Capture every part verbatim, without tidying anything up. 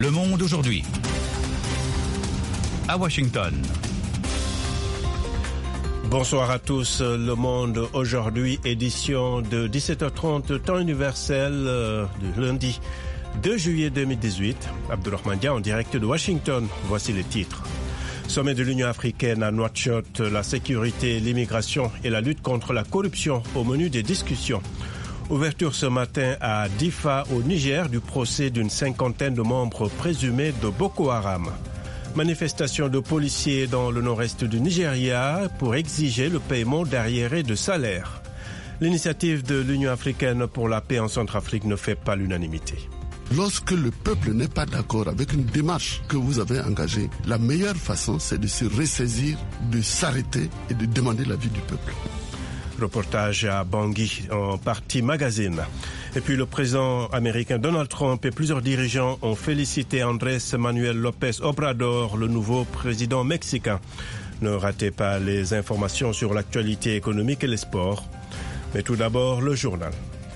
Le Monde aujourd'hui. À Washington. Bonsoir à tous. Le Monde aujourd'hui, édition de dix-sept heures trente, temps universel euh, du lundi deux juillet deux mille dix-huit. Abdulrahman Dia en direct de Washington. Voici les titres. Sommet de l'Union africaine à Nouakchott, la sécurité, l'immigration et la lutte contre la corruption au menu des discussions. Ouverture ce matin à Difa au Niger du procès d'une cinquantaine de membres présumés de Boko Haram. Manifestation de policiers dans le nord-est du Nigeria pour exiger le paiement d'arriérés de salaire. L'initiative de l'Union africaine pour la paix en Centrafrique ne fait pas l'unanimité. Lorsque le peuple n'est pas d'accord avec une démarche que vous avez engagée, la meilleure façon, c'est de se ressaisir, de s'arrêter et de demander l'avis du peuple. Reportage à Bangui en Partie Magazine. Et puis le président américain Donald Trump et plusieurs dirigeants ont félicité Andrés Manuel López Obrador, le nouveau président mexicain. Ne ratez pas les informations sur l'actualité économique et les sports. Mais tout d'abord, le journal.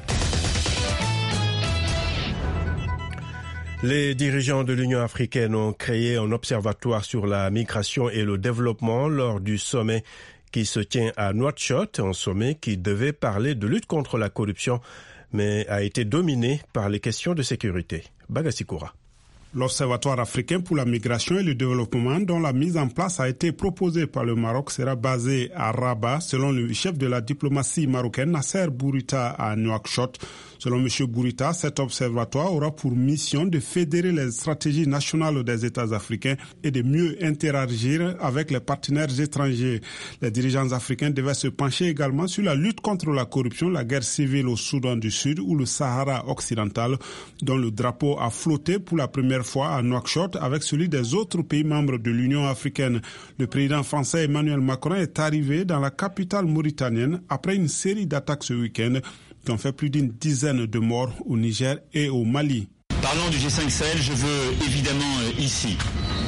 Les dirigeants de l'Union africaine ont créé un observatoire sur la migration et le développement lors du sommet qui se tient à Nouakchott, un sommet qui devait parler de lutte contre la corruption, mais a été dominé par les questions de sécurité. Bagasikoura. L'Observatoire africain pour la migration et le développement, dont la mise en place a été proposée par le Maroc, sera basé à Rabat, selon le chef de la diplomatie marocaine, Nasser Bourita, à Nouakchott. Selon M. Bourita, cet observatoire aura pour mission de fédérer les stratégies nationales des États africains et de mieux interagir avec les partenaires étrangers. Les dirigeants africains devaient se pencher également sur la lutte contre la corruption, la guerre civile au Soudan du Sud ou le Sahara occidental, dont le drapeau a flotté pour la première fois à Nouakchott avec celui des autres pays membres de l'Union africaine. Le président français Emmanuel Macron est arrivé dans la capitale mauritanienne après une série d'attaques ce week-end qui ont fait plus d'une dizaine de morts au Niger et au Mali. Parlant du G cinq Sahel, je veux évidemment euh, ici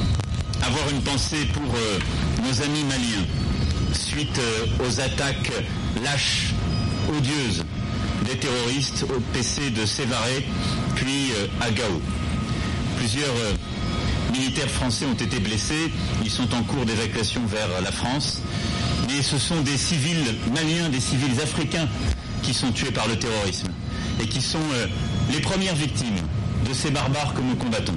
avoir une pensée pour euh, nos amis maliens suite euh, aux attaques lâches, odieuses des terroristes au P C de Sévaré puis euh, à Gao. Plusieurs euh, militaires français ont été blessés, ils sont en cours d'évacuation vers la France, mais ce sont des civils maliens, des civils africains qui sont tués par le terrorisme et qui sont euh, les premières victimes de ces barbares que nous combattons.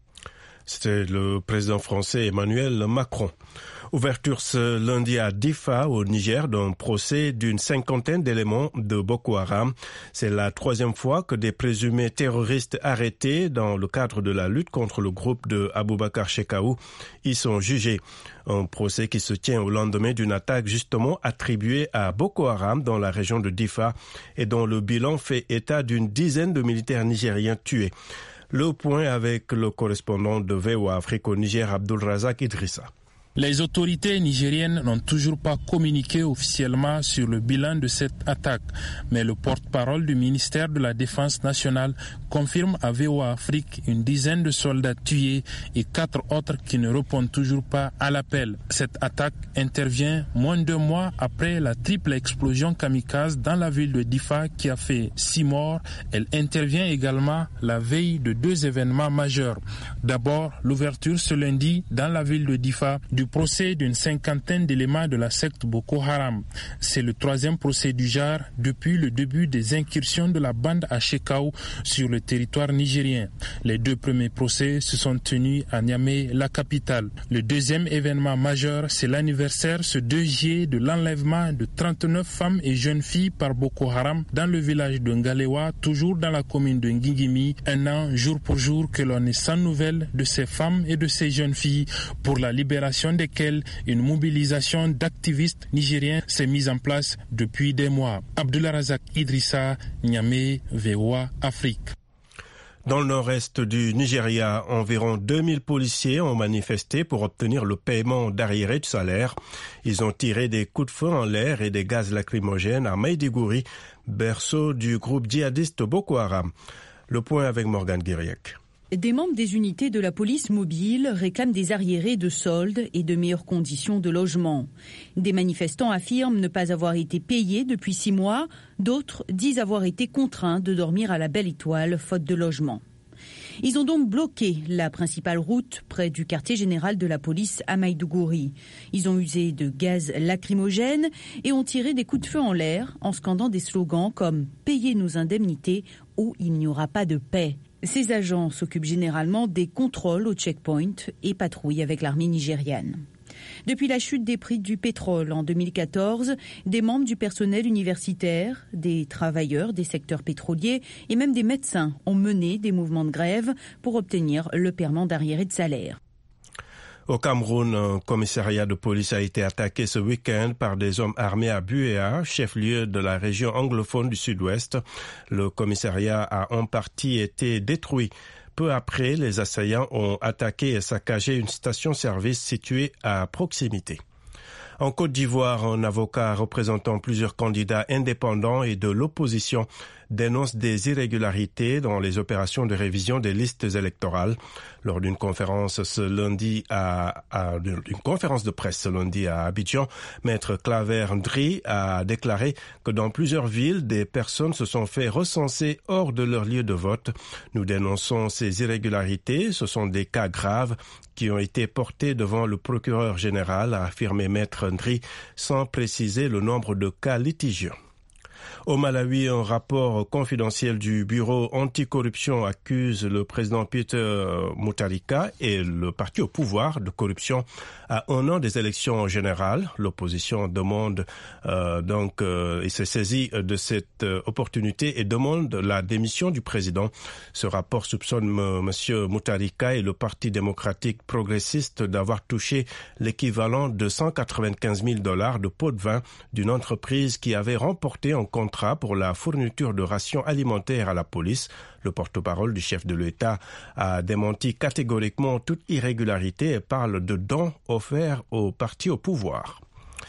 C'était le président français Emmanuel Macron. Ouverture ce lundi à Difa, au Niger, d'un procès d'une cinquantaine d'éléments de Boko Haram. C'est la troisième fois que des présumés terroristes arrêtés dans le cadre de la lutte contre le groupe de Aboubakar Shekau y sont jugés. Un procès qui se tient au lendemain d'une attaque justement attribuée à Boko Haram dans la région de Difa et dont le bilan fait état d'une dizaine de militaires nigériens tués. Le point avec le correspondant de V O A Afrique au Niger, Abdulrazak Idrissa. Les autorités nigériennes n'ont toujours pas communiqué officiellement sur le bilan de cette attaque, mais le porte-parole du ministère de la Défense nationale confirme à V O A Afrique une dizaine de soldats tués et quatre autres qui ne répondent toujours pas à l'appel. Cette attaque intervient moins de deux mois après la triple explosion kamikaze dans la ville de Difa qui a fait six morts. Elle intervient également la veille de deux événements majeurs. D'abord, l'ouverture ce lundi dans la ville de Difa du procès d'une cinquantaine d'éléments de la secte Boko Haram. C'est le troisième procès du genre depuis le début des incursions de la bande à Shekau sur le territoire nigérien. Les deux premiers procès se sont tenus à Niamey, la capitale. Le deuxième événement majeur, c'est l'anniversaire ce deux juillet de l'enlèvement de trente-neuf femmes et jeunes filles par Boko Haram dans le village de Ngalewa, toujours dans la commune de Ngingimi. Un an, jour pour jour, que l'on est sans nouvelles de ces femmes et de ces jeunes filles pour la libération desquels une mobilisation d'activistes nigériens s'est mise en place depuis des mois. Abdulrazak Idrissa, Niamey, V O A Afrique. Dans le nord-est du Nigeria, environ deux mille policiers ont manifesté pour obtenir le paiement d'arriérés de salaire. Ils ont tiré des coups de feu en l'air et des gaz lacrymogènes à Maïdigouri, berceau du groupe djihadiste Boko Haram. Le point avec Morgan Guiriec. Des membres des unités de la police mobile réclament des arriérés de soldes et de meilleures conditions de logement. Des manifestants affirment ne pas avoir été payés depuis six mois. D'autres disent avoir été contraints de dormir à la Belle Étoile faute de logement. Ils ont donc bloqué la principale route près du quartier général de la police à Maïdougouri. Ils ont usé de gaz lacrymogène et ont tiré des coups de feu en l'air en scandant des slogans comme « Payez nos indemnités » ou « Il n'y aura pas de paix ». Ces agents s'occupent généralement des contrôles au checkpoint et patrouillent avec l'armée nigériane. Depuis la chute des prix du pétrole en deux mille quatorze, des membres du personnel universitaire, des travailleurs des secteurs pétroliers et même des médecins ont mené des mouvements de grève pour obtenir le paiement d'arriérés de salaire. Au Cameroun, un commissariat de police a été attaqué ce week-end par des hommes armés à Buéa, chef-lieu de la région anglophone du sud-ouest. Le commissariat a en partie été détruit. Peu après, les assaillants ont attaqué et saccagé une station-service située à proximité. En Côte d'Ivoire, un avocat représentant plusieurs candidats indépendants et de l'opposition dénonce des irrégularités dans les opérations de révision des listes électorales. Lors d'une conférence ce lundi à, à une conférence de presse ce lundi à Abidjan, Maître Claver Ndri a déclaré que dans plusieurs villes, des personnes se sont fait recenser hors de leur lieu de vote. Nous dénonçons ces irrégularités. Ce sont des cas graves qui ont été portés devant le procureur général, a affirmé Maître Ndri, sans préciser le nombre de cas litigieux. Au Malawi, un rapport confidentiel du bureau anticorruption accuse le président Peter Mutharika et le parti au pouvoir de corruption à un an des élections générales. L'opposition demande euh, donc euh, et se saisit de cette euh, opportunité et demande la démission du président. Ce rapport soupçonne m. Monsieur Mutharika et le Parti démocratique progressiste d'avoir touché l'équivalent de cent quatre-vingt-quinze mille dollars de pots de vin d'une entreprise qui avait remporté un contrat pour la fourniture de rations alimentaires à la police. Le porte-parole du chef de l'État a démenti catégoriquement toute irrégularité et parle de dons offerts aux partis au pouvoir.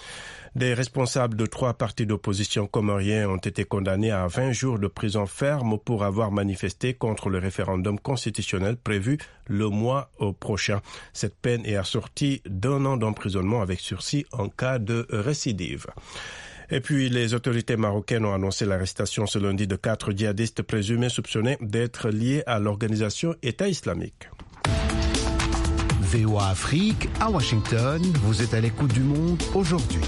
Des responsables de trois partis d'opposition comoriens ont été condamnés à vingt jours de prison ferme pour avoir manifesté contre le référendum constitutionnel prévu le mois prochain. Cette peine est assortie d'un an d'emprisonnement avec sursis en cas de récidive. Et puis, les autorités marocaines ont annoncé l'arrestation ce lundi de quatre djihadistes présumés soupçonnés d'être liés à l'organisation État islamique. V O A Afrique, à Washington, vous êtes à l'écoute du monde aujourd'hui.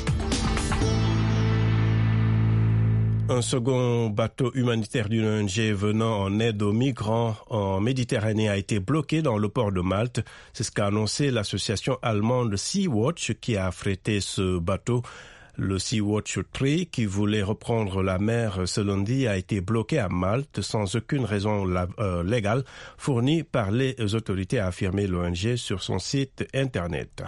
Un second bateau humanitaire d'une O N G venant en aide aux migrants en Méditerranée a été bloqué dans le port de Malte. C'est ce qu'a annoncé l'association allemande Sea-Watch qui a affrété ce bateau. Le Sea-Watch trois, qui voulait reprendre la mer ce lundi, a été bloqué à Malte sans aucune raison euh, légale fournie par les autorités, a affirmé l'O N G sur son site Internet.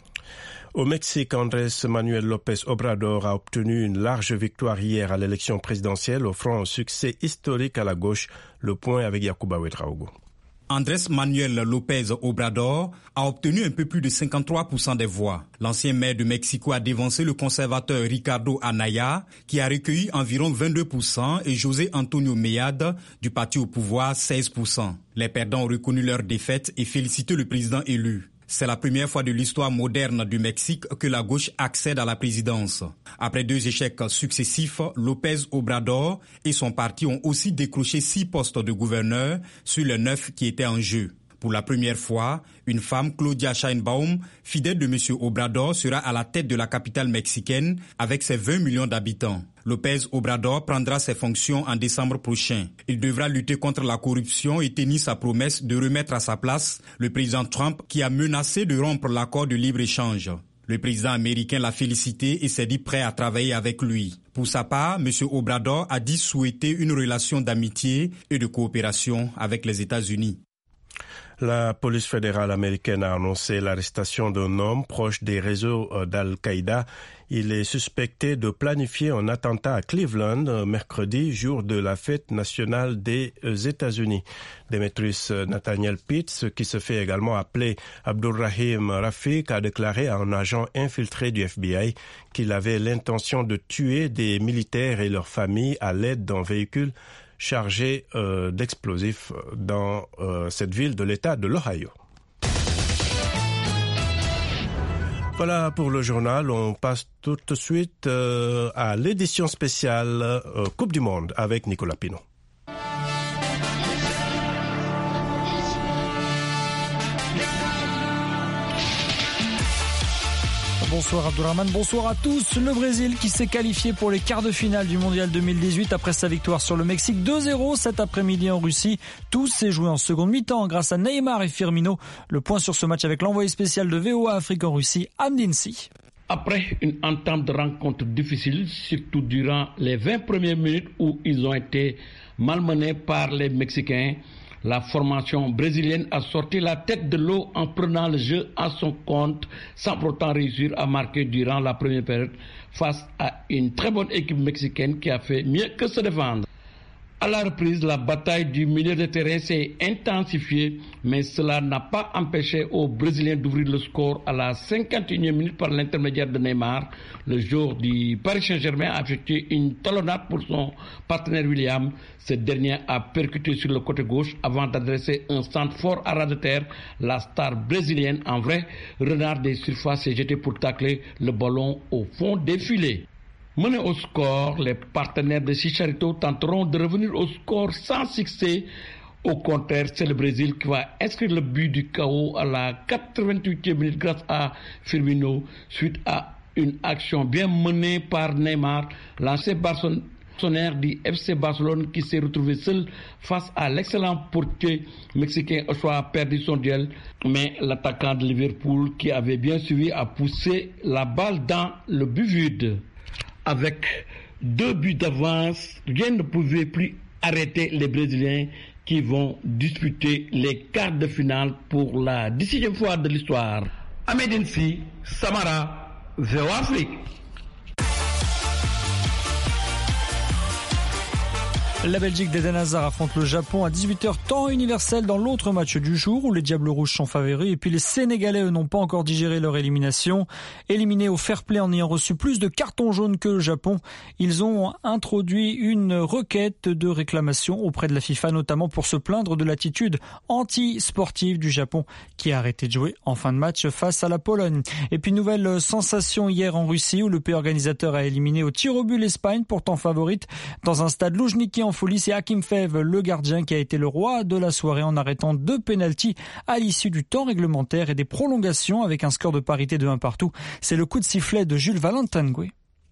Au Mexique, Andrés Manuel López Obrador a obtenu une large victoire hier à l'élection présidentielle, offrant un succès historique à la gauche. Le point avec Yacouba Ouedraogo. Andrés Manuel López Obrador a obtenu un peu plus de cinquante-trois pour cent des voix. L'ancien maire de Mexico a dévancé le conservateur Ricardo Anaya, qui a recueilli environ vingt-deux pour cent, et José Antonio Meade, du parti au pouvoir, seize pour cent. Les perdants ont reconnu leur défaite et félicité le président élu. C'est la première fois de l'histoire moderne du Mexique que la gauche accède à la présidence. Après deux échecs successifs, López Obrador et son parti ont aussi décroché six postes de gouverneur sur les neuf qui étaient en jeu. Pour la première fois, une femme, Claudia Sheinbaum, fidèle de M. Obrador, sera à la tête de la capitale mexicaine avec ses vingt millions d'habitants. López Obrador prendra ses fonctions en décembre prochain. Il devra lutter contre la corruption et tenir sa promesse de remettre à sa place le président Trump qui a menacé de rompre l'accord de libre-échange. Le président américain l'a félicité et s'est dit prêt à travailler avec lui. Pour sa part, M. Obrador a dit souhaiter une relation d'amitié et de coopération avec les États-Unis. La police fédérale américaine a annoncé l'arrestation d'un homme proche des réseaux d'Al-Qaïda. Il est suspecté de planifier un attentat à Cleveland mercredi, jour de la fête nationale des États-Unis. Demetrius Nathaniel Pitts, qui se fait également appeler Abdulrahim Rafiq, a déclaré à un agent infiltré du F B I qu'il avait l'intention de tuer des militaires et leurs familles à l'aide d'un véhicule chargé euh, d'explosifs dans euh, cette ville de l'État de l'Ohio. Voilà pour le journal. On passe tout de suite euh, à l'édition spéciale euh, Coupe du Monde avec Nicolas Pinot. bonsoir Abdourahmane, bonsoir à tous. Le Brésil qui s'est qualifié pour les quarts de finale du Mondial deux mille dix-huit après sa victoire sur le Mexique deux zéro cet après-midi en Russie. Tout s'est joué en seconde mi-temps grâce à Neymar et Firmino. Le point sur ce match avec l'envoyé spécial de V O A Afrique en Russie, Amdinsi. Après une entame de rencontre difficile, surtout durant les vingt premières minutes où ils ont été malmenés par les Mexicains, la formation brésilienne a sorti la tête de l'eau en prenant le jeu à son compte sans pourtant réussir à marquer durant la première période face à une très bonne équipe mexicaine qui a fait mieux que se défendre. À la reprise, la bataille du milieu de terrain s'est intensifiée, mais cela n'a pas empêché aux Brésiliens d'ouvrir le score à la cinquante et unième minute par l'intermédiaire de Neymar. Le joueur du Paris Saint-Germain a effectué une talonnade pour son partenaire William. Ce dernier a percuté sur le côté gauche avant d'adresser un centre fort à ras de terre. La star brésilienne, en vrai renard des surfaces, s'est jetée pour tacler le ballon au fond des filets. Menés au score, les partenaires de Chicharito tenteront de revenir au score sans succès. Au contraire, c'est le Brésil qui va inscrire le but du K O à la quatre-vingt-huitième minute grâce à Firmino, suite à une action bien menée par Neymar, l'ancien Barcelonais du F C Barcelone qui s'est retrouvé seul face à l'excellent portier mexicain Ochoa a perdu son duel, mais l'attaquant de Liverpool qui avait bien suivi a poussé la balle dans le but vide. Avec deux buts d'avance, rien ne pouvait plus arrêter les Brésiliens qui vont disputer les quarts de finale pour la dix-septième fois de l'histoire. Amedinsi, Samara, V O A Afrique. La Belgique d'Eden Hazard affronte le Japon à dix-huit heures temps universel dans l'autre match du jour où les Diables Rouges sont favoris. Et puis les Sénégalais, eux, n'ont pas encore digéré leur élimination. Éliminés au fair play en ayant reçu plus de cartons jaunes que le Japon, ils ont introduit une requête de réclamation auprès de la FIFA, notamment pour se plaindre de l'attitude anti-sportive du Japon qui a arrêté de jouer en fin de match face à la Pologne. Et puis nouvelle sensation hier en Russie où le pays organisateur a éliminé au tir au but l'Espagne, pourtant favorite, dans un stade Loujniki en folie. C'est Hakim Fev, le gardien, qui a été le roi de la soirée en arrêtant deux pénaltys à l'issue du temps réglementaire et des prolongations avec un score de parité de un partout. C'est le coup de sifflet de Jules Valentin-Goué.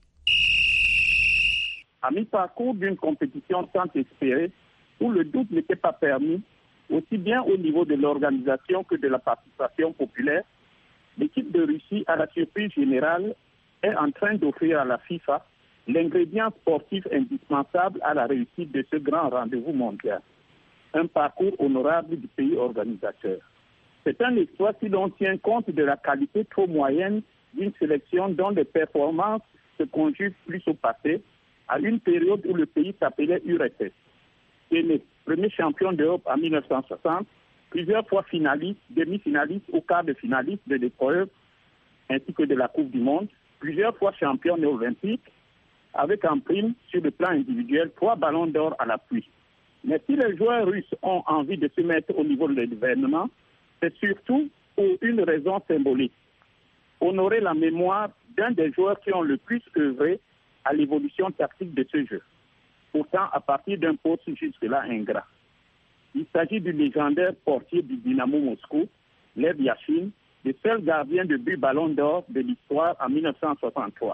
À mi-parcours d'une compétition tant espérée, où le doute n'était pas permis, aussi bien au niveau de l'organisation que de la participation populaire, l'équipe de Russie, à la surprise générale, est en train d'offrir à la FIFA l'ingrédient sportif indispensable à la réussite de ce grand rendez-vous mondial. Un parcours honorable du pays organisateur. C'est un exploit si l'on tient compte de la qualité trop moyenne d'une sélection dont les performances se conjuguent plus au passé, à une période où le pays s'appelait U R S S. Pelé, premier champion d'Europe en mille neuf cent soixante, plusieurs fois finaliste, demi-finaliste ou quart de finaliste de l'épreuve, ainsi que de la Coupe du Monde, plusieurs fois champion olympique, avec en prime, sur le plan individuel, trois ballons d'or à l'appui. Mais si les joueurs russes ont envie de se mettre au niveau de l'événement, c'est surtout pour une raison symbolique. Honorer la mémoire d'un des joueurs qui ont le plus œuvré à l'évolution tactique de ce jeu. Pourtant, à partir d'un poste jusque-là ingrat. Il s'agit du légendaire portier du Dynamo Moscou, Lev Yashin, le seul gardien de but ballon d'or de l'histoire en mille neuf cent soixante-trois.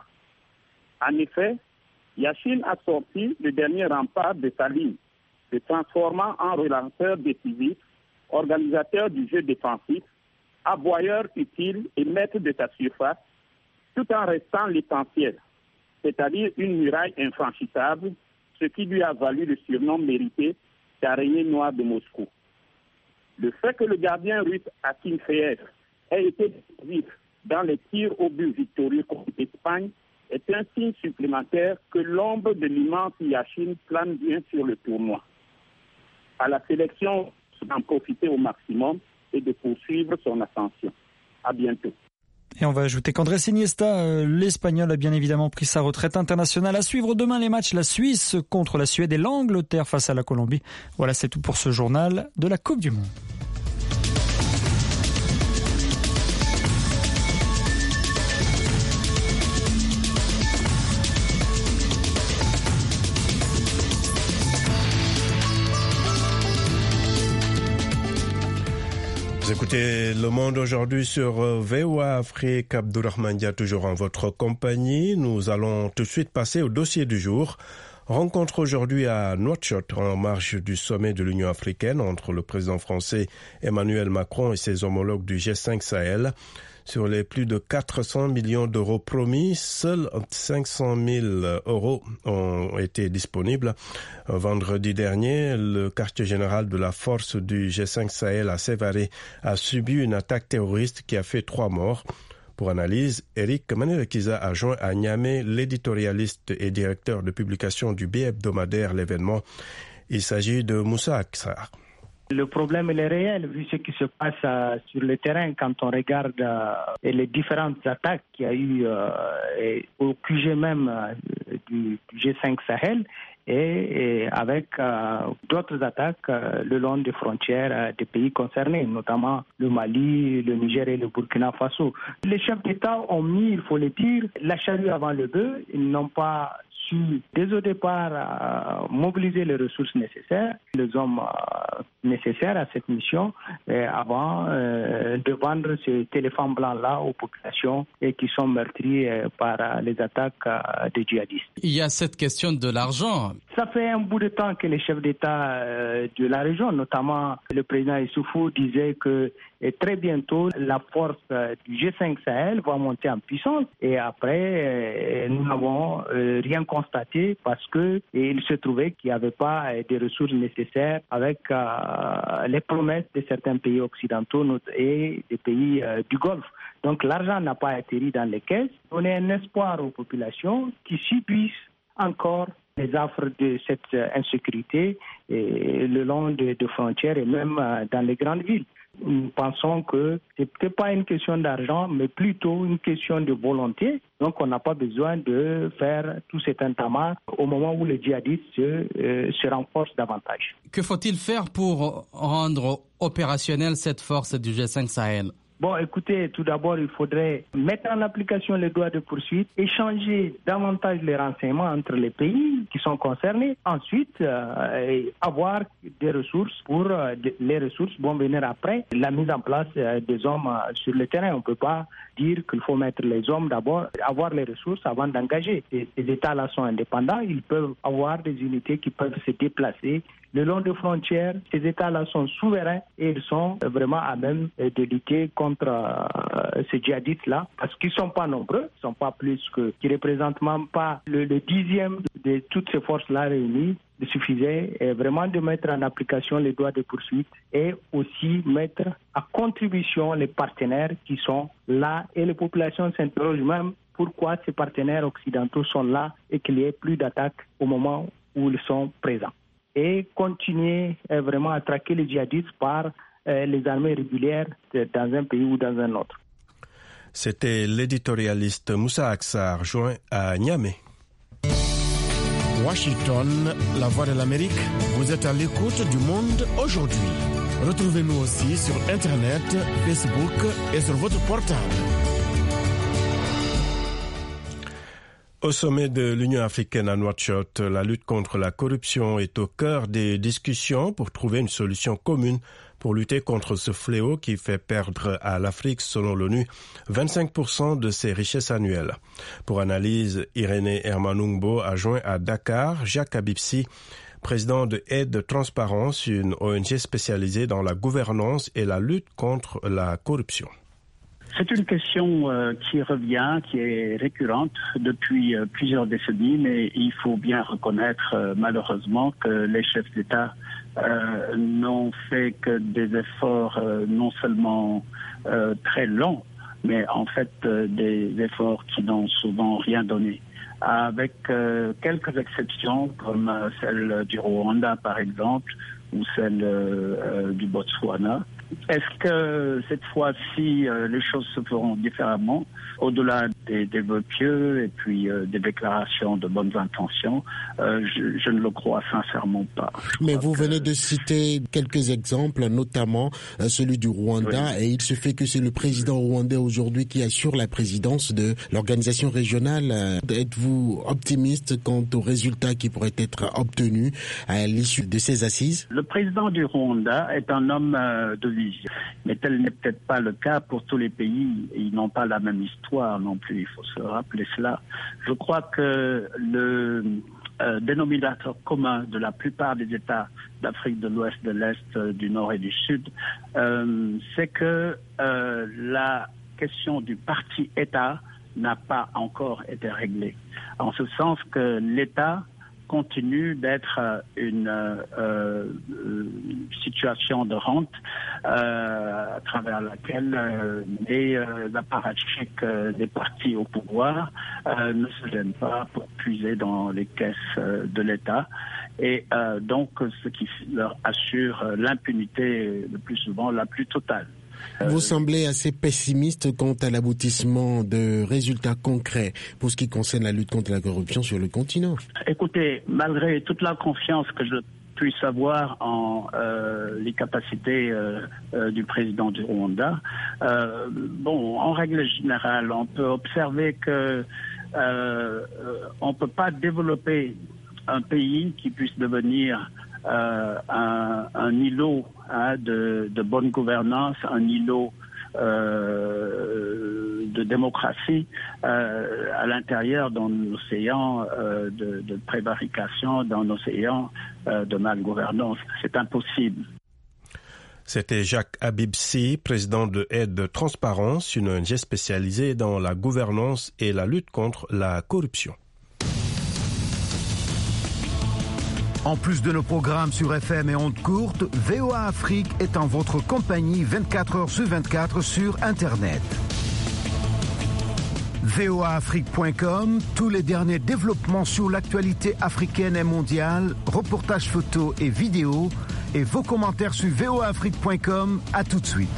En effet, Yashin a sorti le dernier rempart de sa ligne, se transformant en relanceur décisif, organisateur du jeu défensif, aboyeur utile et maître de sa surface, tout en restant l'essentiel, c'est-à-dire une muraille infranchissable, ce qui lui a valu le surnom mérité d'araignée noire de Moscou. Le fait que le gardien russe Hakim Feyev ait été décisif dans les tirs au but victorieux contre l'Espagne est un signe supplémentaire que l'ombre de l'immense Yashin plane bien sur le tournoi. À la sélection, d'en profiter au maximum et de poursuivre son ascension. À bientôt. Et on va ajouter qu'Andrés Iniesta, euh, l'Espagnol, a bien évidemment pris sa retraite internationale. À suivre demain les matchs, la Suisse contre la Suède et l'Angleterre face à la Colombie. Voilà, c'est tout pour ce journal de la Coupe du Monde. Vous écoutez écoutez Le Monde aujourd'hui sur V O A Afrique. Abdourahmane Dia toujours en votre compagnie. Nous allons tout de suite passer au dossier du jour. Rencontre aujourd'hui à Nouakchott en marge du sommet de l'Union africaine entre le président français Emmanuel Macron et ses homologues du G cinq Sahel. Sur les plus de quatre cents millions d'euros promis, seuls cinq cent mille euros ont été disponibles. Vendredi dernier, le quartier général de la force du G cinq Sahel à Sévaré a subi une attaque terroriste qui a fait trois morts. Pour analyse, Eric Manerekiza a joint à Niamey l'éditorialiste et directeur de publication du bi-hebdomadaire L'événement. Il s'agit de Moussa Aksar. Le problème il est réel vu ce qui se passe euh, sur le terrain quand on regarde euh, les différentes attaques qu'il y a eu euh, et au Q G même euh, du, du G cinq Sahel et, et avec euh, d'autres attaques euh, le long des frontières euh, des pays concernés, notamment le Mali, le Niger et le Burkina Faso. Les chefs d'État ont mis, il faut le dire, la charrue avant le bœuf. Ils n'ont pas su, dès au départ, euh, mobiliser les ressources nécessaires, les hommes euh, nécessaires à cette mission, euh, avant euh, de vendre ces téléphones blancs-là aux populations et qui sont meurtries euh, par euh, les attaques euh, des djihadistes. Il y a cette question de l'argent. Ça fait un bout de temps que les chefs d'État euh, de la région, notamment le président Issoufou, disaient que et très bientôt, la force euh, du G cinq Sahel va monter en puissance. Et après, euh, nous n'avons euh, rien constaté parce que il se trouvait qu'il n'y avait pas euh, des ressources nécessaires avec euh, les promesses de certains pays occidentaux et des pays euh, du Golfe. Donc l'argent n'a pas atterri dans les caisses. On a un espoir aux populations qui subissent encore les affres de cette euh, insécurité et le long de, de frontières et même euh, dans les grandes villes. Nous pensons que ce n'est pas une question d'argent, mais plutôt une question de volonté. Donc, on n'a pas besoin de faire tout cet entamage au moment où les djihadistes se, euh, se renforcent davantage. Que faut-il faire pour rendre opérationnelle cette force du G cinq Sahel ? Bon, écoutez, tout d'abord, il faudrait mettre en application les droits de poursuite, échanger davantage les renseignements entre les pays qui sont concernés. Ensuite, euh, avoir des ressources pour euh, les ressources vont venir après la mise en place euh, des hommes euh, sur le terrain. On ne peut pas dire qu'il faut mettre les hommes d'abord, avoir les ressources avant d'engager. Ces États-là sont indépendants, ils peuvent avoir des unités qui peuvent se déplacer le long des frontières. Ces États-là sont souverains et ils sont vraiment à même de lutter contre euh, ces djihadistes-là parce qu'ils ne sont pas nombreux, ils ne sont pas plus que, qui ne représentent même pas le, le dixième de toutes ces forces-là réunies. Il suffisait vraiment de mettre en application les droits de poursuite et aussi mettre à contribution les partenaires qui sont là et les populations s'interrogent même pourquoi ces partenaires occidentaux sont là et qu'il n'y ait plus d'attaques au moment où ils sont présents. Et continuer vraiment à traquer les djihadistes par euh, les armées régulières dans un pays ou dans un autre. C'était l'éditorialiste Moussa Aksar, joint à Niamey. Washington, la voix de l'Amérique, vous êtes à l'écoute du Monde aujourd'hui. Retrouvez-nous aussi sur Internet, Facebook et sur votre portable. Au sommet de l'Union africaine à Nouakchott, la lutte contre la corruption est au cœur des discussions pour trouver une solution commune pour lutter contre ce fléau qui fait perdre à l'Afrique, selon l'ONU, vingt-cinq pour cent de ses richesses annuelles. Pour analyse, Irénée Hermanungbo a joint à Dakar Jacques Abibsi, président de Aide Transparence, une O N G spécialisée dans la gouvernance et la lutte contre la corruption. C'est une question euh, qui revient, qui est récurrente depuis euh, plusieurs décennies, mais il faut bien reconnaître euh, malheureusement que les chefs d'État euh, n'ont fait que des efforts euh, non seulement euh, très longs, mais en fait euh, des efforts qui n'ont souvent rien donné. Avec euh, quelques exceptions comme euh, celle du Rwanda par exemple, ou celle euh, euh, du Botswana. Est-ce que cette fois-ci, euh, les choses se feront différemment, au-delà des, des vœux pieux et puis euh, des déclarations de bonnes intentions? euh, je, je ne le crois sincèrement pas. Je Mais vous que... venez de citer quelques exemples, notamment euh, celui du Rwanda, oui. Et il se fait que c'est le président rwandais aujourd'hui qui assure la présidence de l'organisation régionale. Euh, êtes-vous optimiste quant aux résultats qui pourraient être obtenus à l'issue de ces assises? Le président du Rwanda est un homme euh, de pays. Mais tel n'est peut-être pas le cas pour tous les pays. Ils n'ont pas la même histoire non plus, il faut se rappeler cela. Je crois que le euh, dénominateur commun de la plupart des États d'Afrique de l'Ouest, de l'Est, du Nord et du Sud, euh, c'est que euh, la question du parti-État n'a pas encore été réglée. En ce sens que l'État continue d'être une euh, une situation de rente euh, à travers laquelle euh, les euh, apparatchiks euh, des partis au pouvoir euh, ne se gênent pas pour puiser dans les caisses euh, de l'État et euh, donc ce qui leur assure euh, l'impunité le plus souvent la plus totale. Vous semblez assez pessimiste quant à l'aboutissement de résultats concrets pour ce qui concerne la lutte contre la corruption sur le continent. Écoutez, malgré toute la confiance que je puisse avoir en euh, les capacités euh, euh, du président du Rwanda, euh, bon, en règle générale, on peut observer que euh, on ne peut pas développer un pays qui puisse devenir Euh, un, un îlot hein, de, de bonne gouvernance, un îlot euh, de démocratie euh, à l'intérieur d'un océan euh, de, de prévarication, d'un océan euh, de malgouvernance. C'est impossible. C'était Jacques Habib-Sy, président de Aide Transparence, une O N G spécialisée dans la gouvernance et la lutte contre la corruption. En plus de nos programmes sur F M et ondes courtes, V O A Afrique est en votre compagnie vingt-quatre heures sur vingt-quatre sur Internet. V O A Afrique point com, tous les derniers développements sur l'actualité africaine et mondiale, reportages photos et vidéos, et vos commentaires sur V O A Afrique point com. À tout de suite.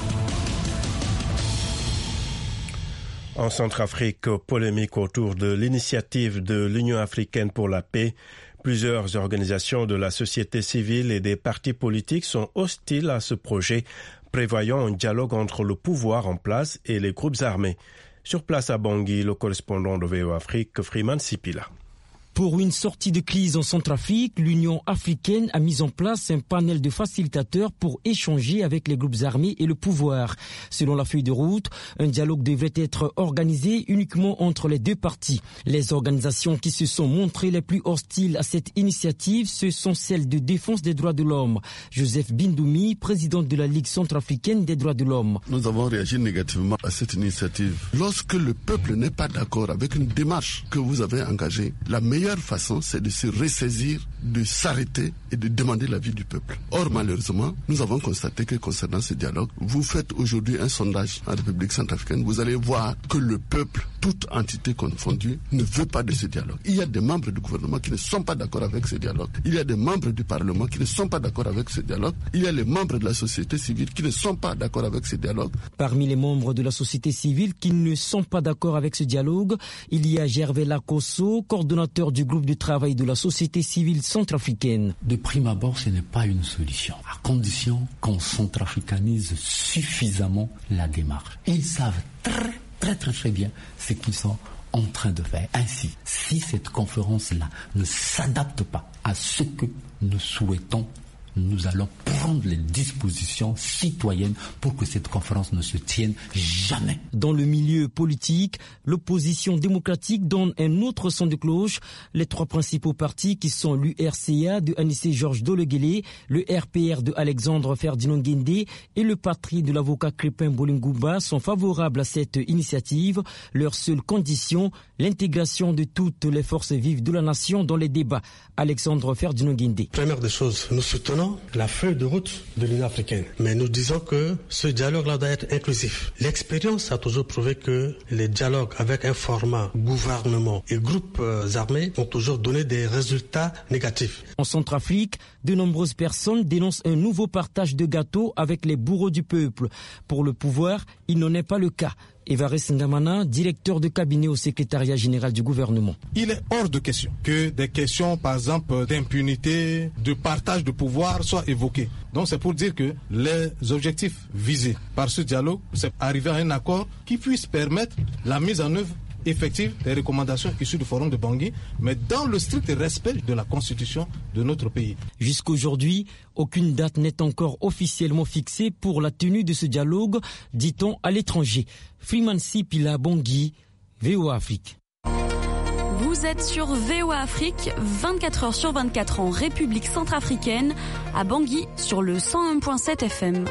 En Centrafrique, polémique autour de l'initiative de l'Union africaine pour la paix. Plusieurs organisations de la société civile et des partis politiques sont hostiles à ce projet, prévoyant un dialogue entre le pouvoir en place et les groupes armés. Sur place à Bangui, le correspondant de V O A Afrique, Freeman Sipila. Pour une sortie de crise en Centrafrique, l'Union africaine a mis en place un panel de facilitateurs pour échanger avec les groupes armés et le pouvoir. Selon la feuille de route, un dialogue devrait être organisé uniquement entre les deux parties. Les organisations qui se sont montrées les plus hostiles à cette initiative, ce sont celles de défense des droits de l'homme. Joseph Bindoumi, président de la Ligue centrafricaine des droits de l'homme. Nous avons réagi négativement à cette initiative. Lorsque le peuple n'est pas d'accord avec une démarche que vous avez engagée, la meilleure La meilleure façon, c'est de se ressaisir, de s'arrêter et de demander l'avis du peuple. Or, malheureusement, nous avons constaté que concernant ce dialogue, vous faites aujourd'hui un sondage en République centrafricaine, vous allez voir que le peuple, toute entité confondue, ne veut pas de ce dialogue. Il y a des membres du gouvernement qui ne sont pas d'accord avec ce dialogue. Il y a des membres du Parlement qui ne sont pas d'accord avec ce dialogue. Il y a les membres de la société civile qui ne sont pas d'accord avec ce dialogue. Parmi les membres de la société civile qui ne sont pas d'accord avec ce dialogue, il y a Gervais Lakosso, coordonnateur du groupe de travail de la société civile centrafricaine. De prime abord, ce n'est pas une solution, à condition qu'on centrafricanise suffisamment la démarche. Ils savent très très très très bien ce qu'ils sont en train de faire. Ainsi, si cette conférence-là ne s'adapte pas à ce que nous souhaitons, nous allons prendre les dispositions citoyennes pour que cette conférence ne se tienne jamais. Dans le milieu politique, l'opposition démocratique donne un autre son de cloche. Les trois principaux partis qui sont l'U R C A de Anissé Georges Doleguélé, le R P R de Alexandre Ferdinand Guindé et le parti de l'avocat Crépin Bolingouba sont favorables à cette initiative. Leur seule condition, l'intégration de toutes les forces vives de la nation dans les débats. Alexandre Ferdinand Guindé. Première des choses, nous soutenons la feuille de route de l'Union africaine. Mais nous disons que ce dialogue-là doit être inclusif. L'expérience a toujours prouvé que les dialogues avec un format gouvernement et groupes armés ont toujours donné des résultats négatifs. En Centrafrique, de nombreuses personnes dénoncent un nouveau partage de gâteaux avec les bourreaux du peuple. Pour le pouvoir, il n'en est pas le cas. Evariste Ndamana, directeur de cabinet au secrétariat général du gouvernement. Il est hors de question que des questions, par exemple, d'impunité, de partage de pouvoir soient évoquées. Donc c'est pour dire que les objectifs visés par ce dialogue, c'est arriver à un accord qui puisse permettre la mise en œuvre effective les recommandations issues du forum de Bangui, mais dans le strict respect de la constitution de notre pays. Jusqu'aujourd'hui, aucune date n'est encore officiellement fixée pour la tenue de ce dialogue, dit-on à l'étranger. Freeman Sipila Bangui, V O A Afrique. Vous êtes sur V O A Afrique, vingt-quatre heures sur vingt-quatre en République centrafricaine, à Bangui sur le cent un virgule sept F M.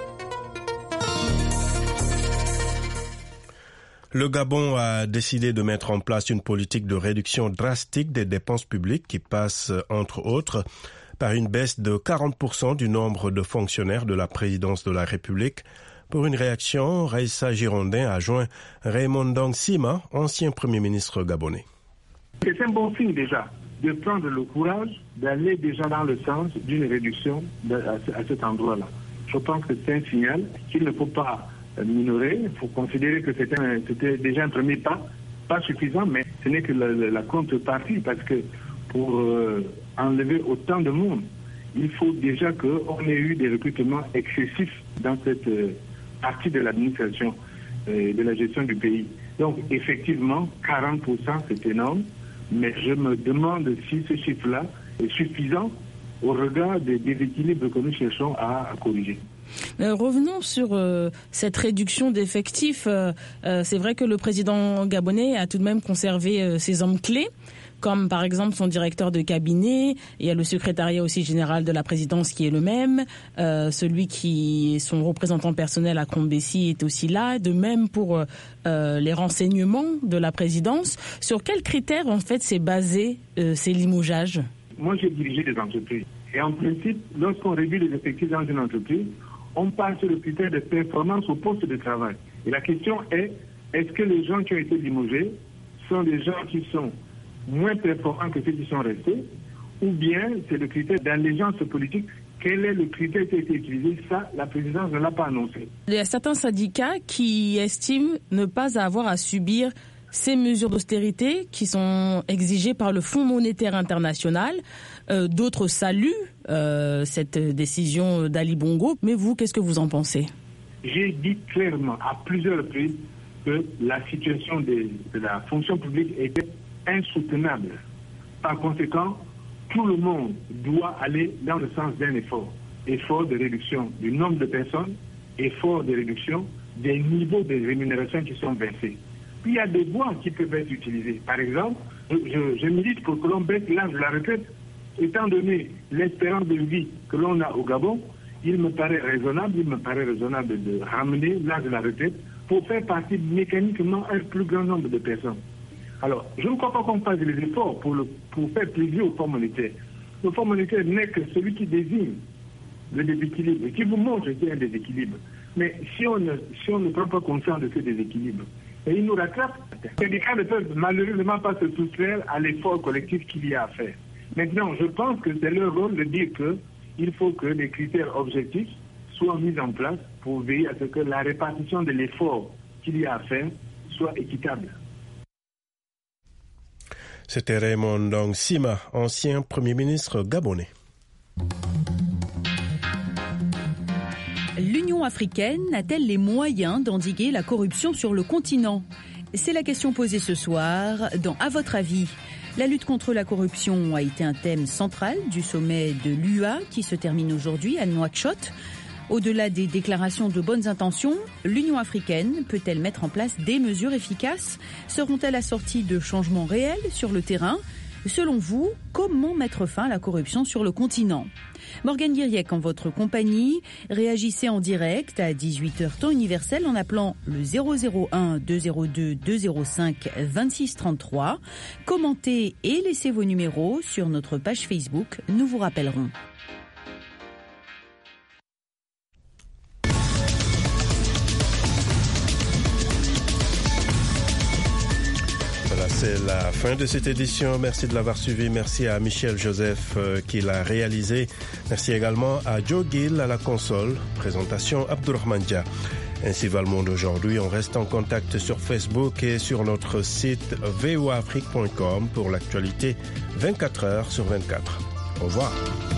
Le Gabon a décidé de mettre en place une politique de réduction drastique des dépenses publiques qui passe, entre autres, par une baisse de quarante pour cent du nombre de fonctionnaires de la présidence de la République. Pour une réaction, Raissa Girondin a joint Raymond Ndong Sima, ancien Premier ministre gabonais. C'est un bon signe déjà de prendre le courage d'aller déjà dans le sens d'une réduction de, à, à cet endroit-là. Je pense que c'est un signal qu'il ne faut pas minorer. Il faut considérer que c'était, un, c'était déjà un premier pas, pas suffisant, mais ce n'est que la, la contrepartie, parce que pour euh, enlever autant de monde, il faut déjà qu'on ait eu des recrutements excessifs dans cette euh, partie de l'administration et euh, de la gestion du pays. Donc effectivement, quarante pour cent c'est énorme, mais je me demande si ce chiffre-là est suffisant au regard des déséquilibres que nous cherchons à, à corriger. Euh, revenons sur euh, cette réduction d'effectifs. Euh, euh, c'est vrai que le président gabonais a tout de même conservé euh, ses hommes clés, comme par exemple son directeur de cabinet. Il y a le secrétariat aussi général de la présidence qui est le même. Euh, celui qui est son représentant personnel à Crombessi est aussi là. De même pour euh, les renseignements de la présidence. Sur quels critères en fait c'est basé euh, ces limogeages? Moi j'ai dirigé des entreprises. Et en principe, lorsqu'on réduit les effectifs dans une entreprise, on passe sur le critère de performance au poste de travail. Et la question est, est-ce que les gens qui ont été limogés sont des gens qui sont moins performants que ceux qui sont restés, ou bien c'est le critère d'allégeance politique? Quel est le critère qui a été utilisé? Ça, la présidence ne l'a pas annoncé. Il y a certains syndicats qui estiment ne pas avoir à subir ces mesures d'austérité qui sont exigées par le Fonds monétaire international. Euh, d'autres saluent euh, cette décision d'Ali Bongo. Mais vous, qu'est-ce que vous en pensez? J'ai dit clairement à plusieurs reprises que la situation de, de la fonction publique était insoutenable. Par conséquent, tout le monde doit aller dans le sens d'un effort. Effort de réduction du nombre de personnes, effort de réduction des niveaux de rémunération qui sont versés. Puis il y a des voies qui peuvent être utilisées. Par exemple, je, je, je milite pour que l'on baisse l'âge de la retraite. Étant donné l'espérance de vie que l'on a au Gabon, il me paraît raisonnable, il me paraît raisonnable de ramener l'âge de la retraite pour faire partie mécaniquement un plus grand nombre de personnes. Alors, je ne crois pas qu'on fasse les efforts pour, le, pour faire plaisir au Fonds monétaire. Le Fonds monétaire n'est que celui qui désigne le déséquilibre et qui vous montre qu'il y a un déséquilibre. Mais si on ne, si on ne prend pas conscience de ce déséquilibre, et il nous rattrape, les syndicats ne peuvent malheureusement pas se soustraire à l'effort collectif qu'il y a à faire. Maintenant, je pense que c'est leur rôle de dire qu'il faut que les critères objectifs soient mis en place pour veiller à ce que la répartition de l'effort qu'il y a à faire soit équitable. C'était Raymond Ndong Sima, ancien Premier ministre gabonais. L'Union africaine a-t-elle les moyens d'endiguer la corruption sur le continent? C'est la question posée ce soir dans À votre avis. La lutte contre la corruption a été un thème central du sommet de l'U A qui se termine aujourd'hui à Nouakchott. Au-delà des déclarations de bonnes intentions, l'Union africaine peut-elle mettre en place des mesures efficaces? Seront-elles assorties de changements réels sur le terrain? Selon vous, comment mettre fin à la corruption sur le continent? Morgane Guiriec en votre compagnie. Réagissez en direct à dix-huit heures temps universel en appelant le zéro zéro un deux zéro deux deux zéro cinq vingt-six trente-trois. Commentez et laissez vos numéros sur notre page Facebook. Nous vous rappellerons. C'est la fin de cette édition. Merci de l'avoir suivi. Merci à Michel Joseph euh, qui l'a réalisé. Merci également à Joe Gill à la console. Présentation Abdourahmane Dia. Ainsi va le monde aujourd'hui. On reste en contact sur Facebook et sur notre site v o afrique point com pour l'actualité vingt-quatre heures sur vingt-quatre. Au revoir.